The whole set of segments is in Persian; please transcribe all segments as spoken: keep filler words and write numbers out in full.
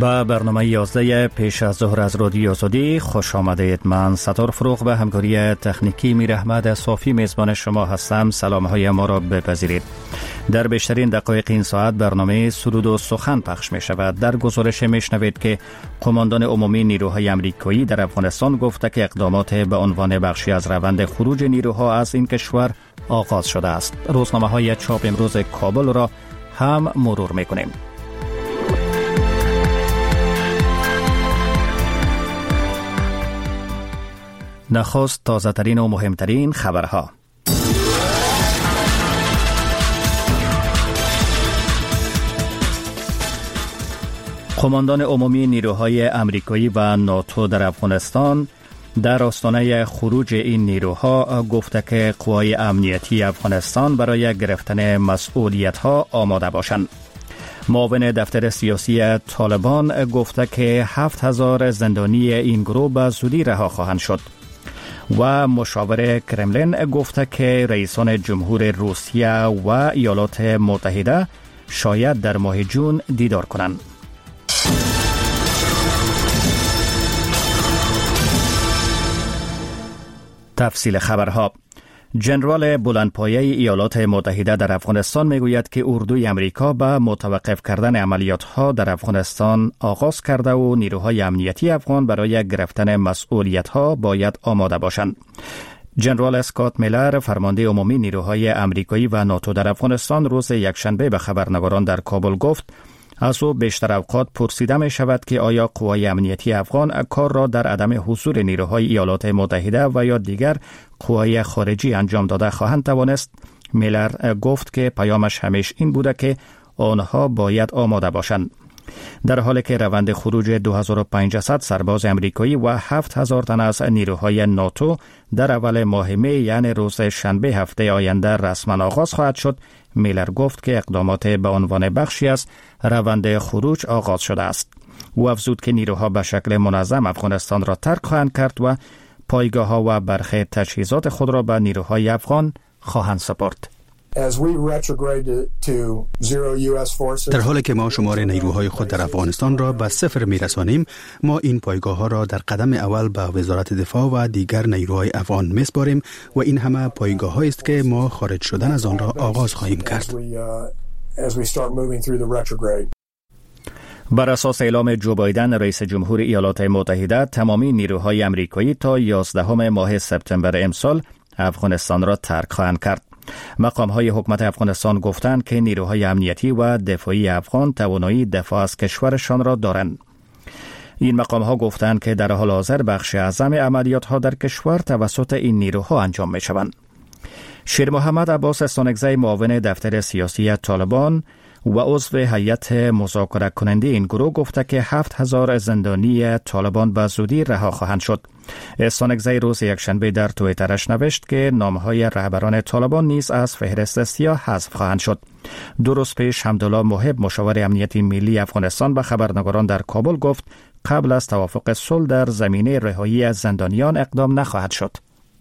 با برنامه یازده پیش از ظهر از رادیو آزادی خوش آمدید. من ستار فروغ به همکاری تکنیکی میر احمد صافی میزبان شما هستم. سلام های ما را بپذیرید. در بیشترین دقایق این ساعت برنامه سرود و سخن پخش می شود. در گزارش می شنوید که قماندان عمومی نیروهای آمریکایی در افغانستان گفته که اقدامات به عنوان بخشی از روند خروج نیروها از این کشور آغاز شده است. روزنامه های چاپ امروز کابل را هم مرور می کنیم. نخست تازه ترین و مهمترین خبرها. قماندان عمومی نیروهای آمریکایی و ناتو در افغانستان در آستانه خروج این نیروها گفته که قوای امنیتی افغانستان برای گرفتن مسئولیت‌ها آماده باشند. معاون دفتر سیاسی طالبان گفته که هفت هزار زندانی این گروه به زودی رها خواهند شد. و مشاور کرملین گفته که رئیسان جمهور روسیه و ایالات متحده شاید در ماه جون دیدار کنند. تفصیل خبرها. جنرال بلندپایه ایالات متحده در افغانستان میگوید که اردوی امریکا به متوقف کردن عملیات‌ها در افغانستان آغاز کرده و نیروهای امنیتی افغان برای گرفتن مسئولیت‌ها باید آماده باشند. جنرال اسکات میلر فرمانده عمومی نیروهای آمریکایی و ناتو در افغانستان روز یکشنبه به خبرنگاران در کابل گفت از او بیشتر اوقات پرسیده می شود که آیا قوای امنیتی افغان کار را در عدم حضور نیروهای ایالات متحده و یا دیگر قوای خارجی انجام داده خواهند توانست. میلر گفت که پیامش همیشه این بوده که آنها باید آماده باشند. در حالی که روند خروج دو هزار و پانصد سرباز امریکایی و هفت هزار تن از نیروهای ناتو در اول ماه می یعنی روز شنبه هفته آینده رسما آغاز خواهد شد، میلر گفت که اقدامات به عنوان بخشی از روند خروج آغاز شده است. او افزود که نیروها به شکل منظم افغانستان را ترک خواهند کرد و پایگاه ها و برخی تجهیزات خود را به نیروهای افغان خواهند سپرد. در حالی که ما شمار نیروهای خود در افغانستان را به صفر میرسانیم، ما این پایگاه ها را در قدم اول به وزارت دفاع و دیگر نیروهای افغان میسپاریم و این همه پایگاه هایی است که ما خارج شدن از آن را آغاز خواهیم کرد. بر اساس اعلام جو بایدن رئیس جمهور ایالات متحده، تمامی نیروهای آمریکایی تا یازدهم ماه سپتامبر امسال افغانستان را ترک خواهند کرد. مقام‌های حکومت افغانستان گفتند که نیروهای امنیتی و دفاعی افغان توانایی دفاع از کشورشان را دارند. این مقام‌ها گفتند که در حال حاضر بخش اعظم عملیات‌ها در کشور توسط این نیروها انجام می‌شوند. شیر محمد عباس استانکزی معاون دفتر سیاسی طالبان و عضو هیئت مذاکره کننده این گروه گفته که هفت هزار زندانی طالبان به زودی رها خواهند شد. استانکزی روز یکشنبه در توییترش نوشت که نامهای رهبران طالبان نیز از فهرست سیاه حذف خواهند شد. دو روز پیش حمدالله محب مشاور امنیتی ملی افغانستان به خبرنگاران در کابل گفت قبل از توافق صلح در زمینه رهایی از زندانیان اقدام نخواهد شد.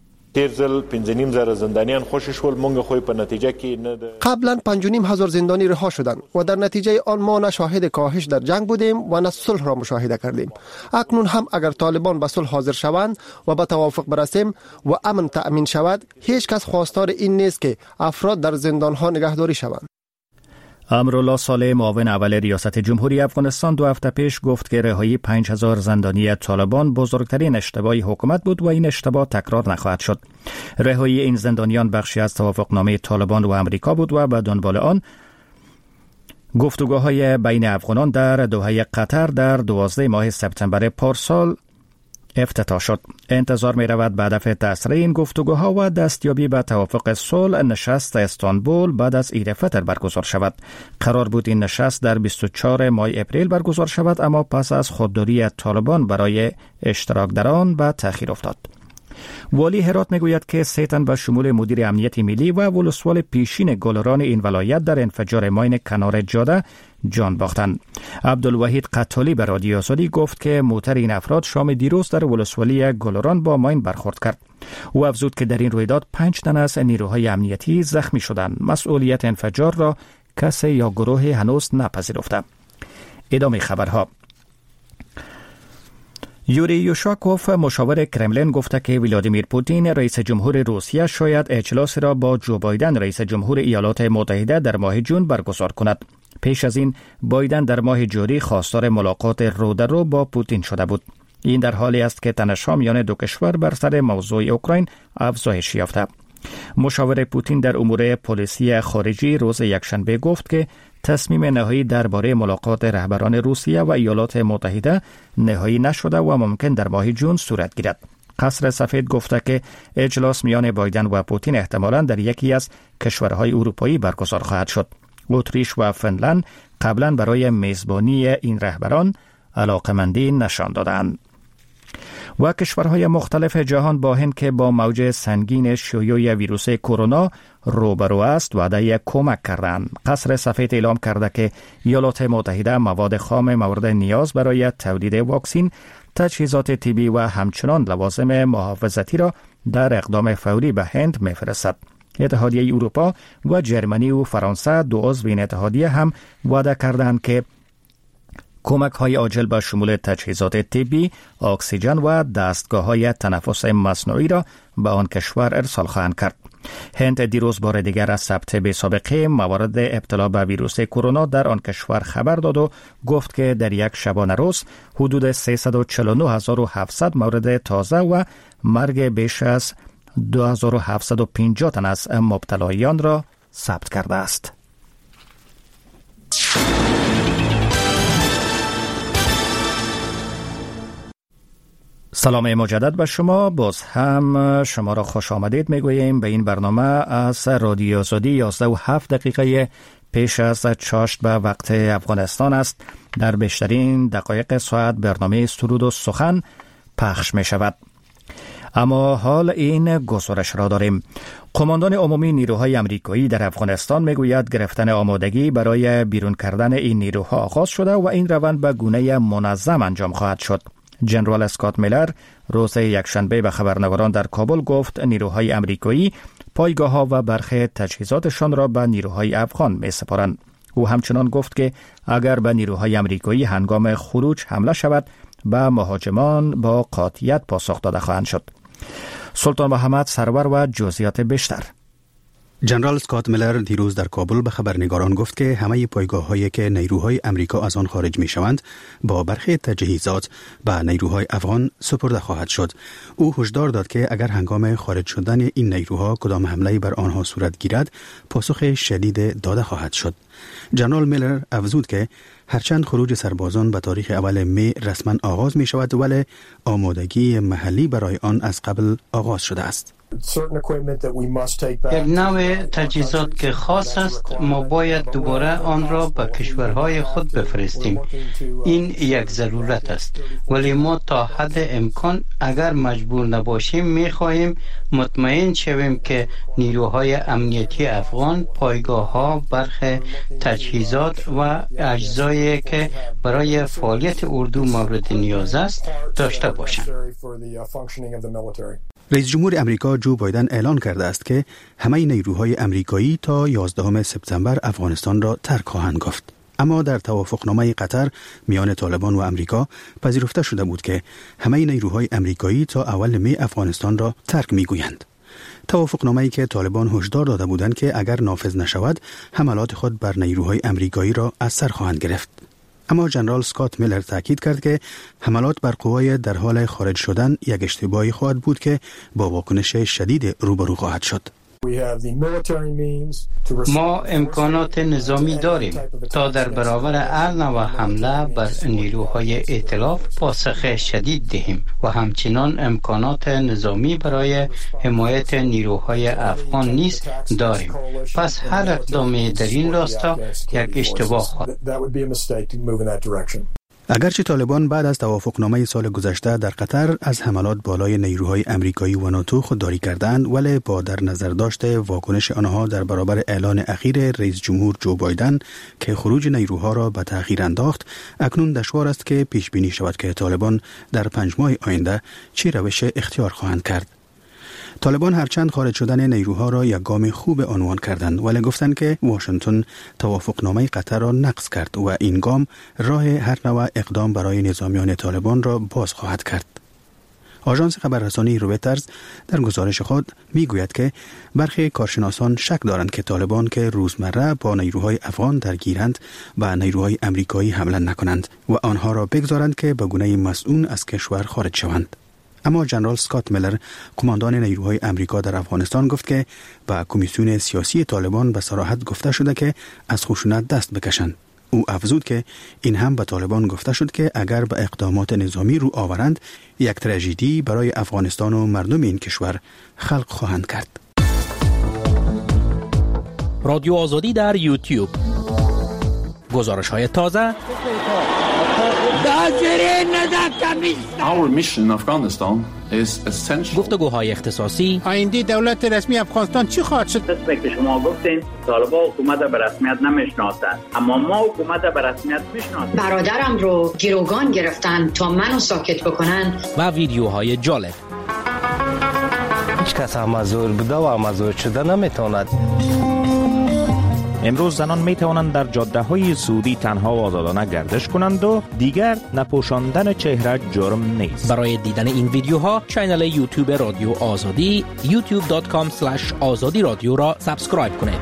قبلا پنج و نیم هزار زندانی رها شدند و در نتیجه آن ما نه شاهد کاهش در جنگ بودیم و نه صلح را مشاهده کردیم. اکنون هم اگر طالبان به صلح حاضر شوند و به توافق برسیم و امن تأمین شود، هیچ کس خواستار این نیست که افراد در زندان ها نگهداری شوند. امرالله صالح معاون اول ریاست جمهوری افغانستان دو هفته پیش گفت که رهایی پنج هزار زندانی طالبان بزرگترین اشتباه حکومت بود و این اشتباه تکرار نخواهد شد. رهایی این زندانیان بخشی از توافقنامه طالبان و امریکا بود و به دنبال آن گفتگوهای بین افغانان در دوحه قطر در دوازده ماه سپتامبر پارسال افتتاح شد. انتظار می رود به هدف تسریع این گفتگوها و دستیابی به توافق صلح نشست استانبول بعد از عید فطر برگزار شود. قرار بود این نشست در بیست و چهارم ماه اپریل برگزار شود، اما پس از خودداری طالبان برای اشتراک در آن به تأخیر افتاد. والی هرات میگوید که سه تن به شمول مدیر امنیت ملی و ولسوال پیشین گلران این ولایت در انفجار ماین کنار جاده جان باختند. عبدالوحید قتالی به رادیو آزادی گفت که موتر این افراد شام دیروز در ولسوالی گلران با ماین برخورد کرد. او افزود که در این رویداد پنج تن از نیروهای امنیتی زخمی شدند. مسئولیت انفجار را کسی یا گروه هنوز نپذیرفته. ادامه خبرها. یوری یوشاکوف مشاور کرملین گفته که ولادیمیر پوتین رئیس جمهور روسیه شاید اجلاس را با جو بایدن رئیس جمهور ایالات متحده در ماه جون برگزار کند. پیش از این بایدن در ماه جوری خواستار ملاقات رو در رو با پوتین شده بود. این در حالی است که تنش‌ها میان دو کشور بر سر موضوع اوکراین افزایش یافته. مشاور پوتین در امور پلیسی خارجی روز یکشنبه گفت که تصمیم نهایی درباره ملاقات رهبران روسیه و ایالات متحده نهایی نشده و ممکن در ماه جون صورت گیرد. قصر سفید گفته که اجلاس میان بایدن و پوتین احتمالاً در یکی از کشورهای اروپایی برگزار خواهد شد. اتریش و فنلند قبلا برای میزبانی این رهبران علاقمندی نشان دادند. و کشورهای مختلف جهان با هند که با موج سنگین شیوع ویروس کرونا روبرو است وعده کمک کردند. قصر سفید اعلام کرده که ایالات متحده مواد خام مورد نیاز برای تولید واکسن، تجهیزات طبی و همچنان لوازم محافظتی را در اقدام فوری به هند می‌فرستد. اتحادیه اروپا و جرمنی و فرانسه دو عضو این اتحادیه هم وعده کردند که کمک های عاجل به شمول تجهیزات طبی، اکسیژن و دستگاه های تنفس مصنوعی را به آن کشور ارسال خواهند کرد. هند دیروز بار دیگر از ثبت بی سابقه موارد ابتلا به ویروس کرونا در آن کشور خبر داد و گفت که در یک شبانه روز حدود سیصد و چهل و نه هزار و هفتصد مورد تازه و مرگ بیش از دو هزار و هفتصد و پنجاه تن از مبتلایان را ثبت کرده است. سلام مجدد به شما. باز هم شما را خوش آمدید میگوییم به این برنامه از رادیو آزادی. یازده و هفت دقیقه پیش از چاشت به وقت افغانستان است. در بیشترین دقایق ساعت برنامه سرود و سخن پخش می شود. اما حال این گزارش را داریم. قماندان عمومی نیروهای امریکایی در افغانستان میگوید گرفتن آمادگی برای بیرون کردن این نیروها آغاز شده و این روند به گونه منظم انجام خواهد شد. جنرال اسکات میلر روز یکشنبه به خبرنگاران در کابل گفت نیروهای امریکایی پایگاه‌ها و برخی تجهیزاتشان را به نیروهای افغان می‌سپارند. او همچنان گفت که اگر به نیروهای امریکایی هنگام خروج حمله شود به مهاجمان با قاطعیت پاسخ داده خواهند شد. سلطان محمد سرور و جزئیات بیشتر. جنرال اسکات میلر دیروز در کابل به خبرنگاران گفت که همه پایگاه‌هایی که نیروهای امریکا از آن خارج می‌شوند با برخی تجهیزات به نیروهای افغان سپرده خواهد شد. او هشدار داد که اگر هنگام خارج شدن این نیروها کدام حمله بر آنها صورت گیرد، پاسخ شدید داده خواهد شد. جنرال میلر افزود که هرچند خروج سربازان به تاریخ اول می رسما آغاز می شود، ولی آمادگی محلی برای آن از قبل آغاز شده است. یک نوع تجهیزات که خاص است ما باید دوباره آن را به کشورهای خود بفرستیم. این یک ضرورت است، ولی ما تا حد امکان اگر مجبور نباشیم می خواهیم مطمئن شویم که نیروهای امنیتی افغان پایگاه‌ها، برخی تجهیزات و اجزایی که برای فعالیت اردو مورد نیاز است داشته باشند. رئیس جمهور امریکا جو بایدن اعلان کرده است که همه نیروهای امریکایی تا یازدهم سپتامبر افغانستان را ترک خواهند گفت. اما در توافقنامه قطر میان طالبان و امریکا پذیرفته شده بود که همه نیروهای امریکایی تا اول می افغانستان را ترک میگویند. توافقنامه‌ای که طالبان هشدار داده بودند که اگر نافذ نشود حملات خود بر نیروهای امریکایی را از سر خواهند گرفت. اما جنرال اسکات میلر تاکید کرد که حملات بر قوای در حال خارج شدن یک اشتباهی خواهد بود که با واکنش شدید روبرو خواهد شد. ما امکانات نظامی داریم تا در برابر هر نوع حمله بر نیروهای ائتلاف پاسخ شدید دهیم و همچنان امکانات نظامی برای حمایت نیروهای افغان نیز داریم. پس هر اقدامی در این راستا یک اشتباه خواهد. اگرچه طالبان بعد از توافقنامه سال گذشته در قطر از حملات بالای نیروهای امریکایی و ناتو خودداری کردند، ولی با در نظر داشته واکنش آنها در برابر اعلان اخیر رئیس جمهور جو بایدن که خروج نیروها را به تأخیر انداخت، اکنون دشوار است که پیش بینی شود که طالبان در پنج ماه آینده چه روش اختیار خواهند کرد. طالبان هرچند خارج شدن نیروها را یک گام خوب عنوان کردند، ولی گفتند که واشنگتن توافقنامه قطر را نقض کرد و این گام راه هر نوع اقدام برای نظامیان طالبان را باز خواهد کرد. آژانس خبررسانی رویترز در گزارش خود میگوید که برخی کارشناسان شک دارند که طالبان که روزمره با نیروهای افغان درگیرند و نیروهای امریکایی حمله نکنند و آنها را بگذارند که به گونه مسئول از کشور خارج شوند. اما جنرال اسکات میلر، قماندان نیروهای امریکا در افغانستان، گفت که به کمیسیون سیاسی طالبان به صراحت گفته شده که از خشونت دست بکشند. او افزود که این هم به طالبان گفته شد که اگر به اقدامات نظامی رو آورند، یک تراژدی برای افغانستان و مردم این کشور خلق خواهند کرد. رادیو آزادی در یوتیوب. گزارش های تازه. Our mission in Afghanistan is essential. گفتگوهای اختصاصی. آینده دولت رسمی افغانستان چی خواهد شد؟ قسمی که شما گفتین طالبان حکومت به رسمیت نمیشناسند، اما ما حکومت به رسمیت میشناسیم. برادرم رو گروگان گرفتن تا منو ساکت بکنن. و ویدیوهای جالب. هیچ کس امازور بوده و امازور شده نمیتواند. امروز زنان می توانند در جاده های سعودی تنها و آزادانه گردش کنند و دیگر نپوشاندن چهره جرم نیست. برای دیدن این ویدیوها کانال یوتیوب رادیو آزادی یوتیوب دات کام اسلش آزادی رادیو را سابسکرایب کنید.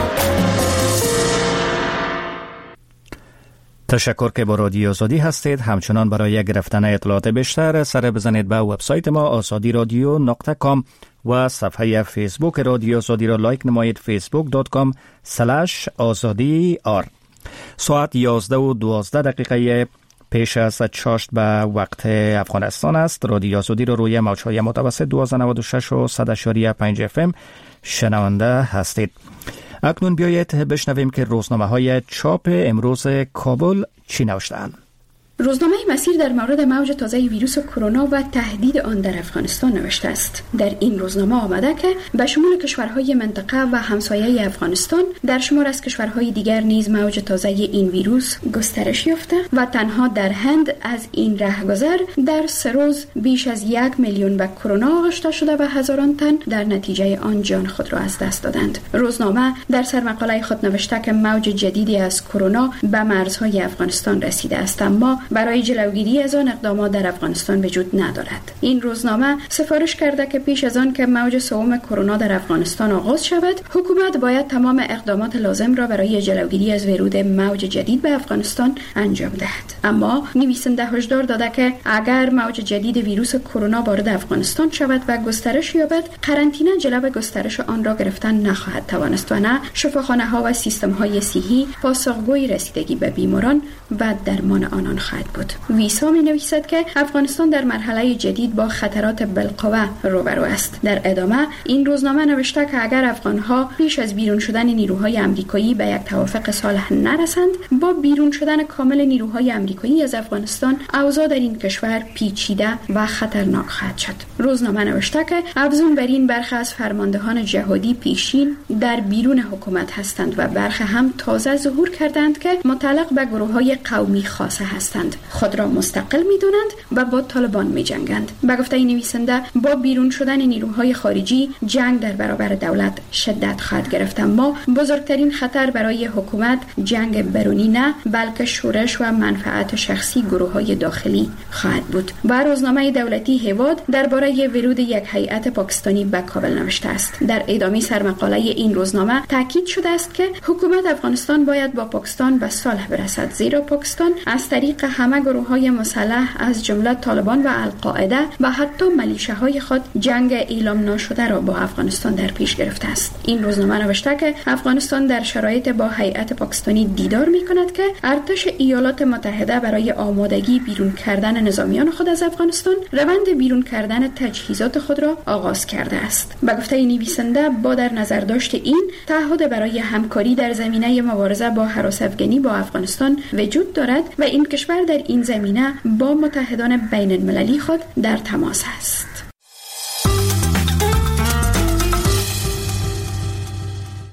تشکر که با رادیو آزادی هستید. همچنان برای گرفتن اطلاعات بیشتر سر بزنید به وبسایت ما آزادی رادیو نقطه کام و صفحه فیسبوک رادیو آزادی را لایک نمایید، فیسبوک دات کام اسلش آزادی آر. ساعت یازده و دوازده دقیقه پیش از چاشت به وقت افغانستان است. رادیو آزادی را روی موج‌های متوسط دویست و نود و شش و صد و پنج اف ام شنونده هستید. اکنون بیایید بشنویم که روزنامه‌های چاپ امروز کابل چی نوشته‌اند. روزنامه مسیر در مورد موج تازه ویروس کرونا و تهدید آن در افغانستان نوشته است. در این روزنامه آمده که به شمول کشورهای منطقه و همسایه افغانستان در شمار از کشورهای دیگر نیز موج تازه این ویروس گسترش یافته و تنها در هند از این رهگذر در سه روز بیش از یک میلیون به کرونا آغشته شده و هزاران تن در نتیجه آن جان خود را از دست دادند. روزنامه در سرمقاله خود نوشته که موج جدیدی از کرونا به مرزهای افغانستان رسیده است، اما برای جلوگیری از آن اقدامات در افغانستان وجود ندارد. این روزنامه سفارش کرده که پیش از آن که موج سوم کرونا در افغانستان آغاز شود، حکومت باید تمام اقدامات لازم را برای جلوگیری از ورود موج جدید به افغانستان انجام دهد. اما نویسنده هشدار داده که اگر موج جدید ویروس کرونا وارد افغانستان شود و گسترش یابد، قرنطینه جلو گسترش آن را گرفتن نخواهد توانست و نه شفاخانه‌ها و سیستم‌های صحی پاسخگوی رسیدگی به بیماران و درمان آنان خواهد بود. ویسا می نویسد که افغانستان در مرحله جدید با خطرات بالقوه روبرو است. در ادامه این روزنامه نوشته که اگر افغانها پیش از بیرون شدن نیروهای آمریکایی به یک توافق صلح نرسند، با بیرون شدن کامل نیروهای آمریکایی از افغانستان اوضاع در این کشور پیچیده و خطرناک خواهد شد. روزنامه نوشته که افزون بر این برخی از فرماندهان جهادی پیشین در بیرون حکومت هستند و برخی هم تازه ظهور کردند که متعلق به گروه‌های قومی خاصه هستند. خود را مستقل می‌دانند و با طالبان می‌جنگند. به گفته نویسنده با بیرون شدن نیروهای خارجی جنگ در برابر دولت شدت خواهد گرفت، اما بزرگترین خطر برای حکومت جنگ برونی نه بلکه شورش و منفعت شخصی گروه‌های داخلی خواهد بود. و روزنامه دولتی هواد درباره ورود یک هیئت پاکستانی به کابل نوشته است. در ادامه سرمقاله این روزنامه تاکید شده است که حکومت افغانستان باید با پاکستان به صلح برسد، زیرا پاکستان از طریق همه گروه‌های مسلح از جمله طالبان و القاعده و حتی ملیشه‌های خود جنگ اعلام ناشده را با افغانستان در پیش گرفته است. این روزنامه نوشته که افغانستان در شرایط با هیئت پاکستانی دیدار می‌کند که ارتش ایالات متحده برای آمادگی بیرون کردن نظامیان خود از افغانستان روند بیرون کردن تجهیزات خود را آغاز کرده است. به گفته نویسنده با در نظر داشت این تعهد برای همکاری در زمینه مبارزه با هراس افغانی با افغانستان وجود دارد و این کشور در این زمینه با متحدان بین المللی خود در تماس است.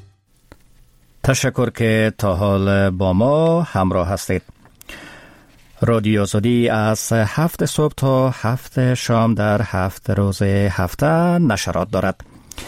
تشکر که تا حال با ما همراه هستید. رادیو آزادی از هفت صبح تا هفت شام در هفت روز هفته نشرات دارد.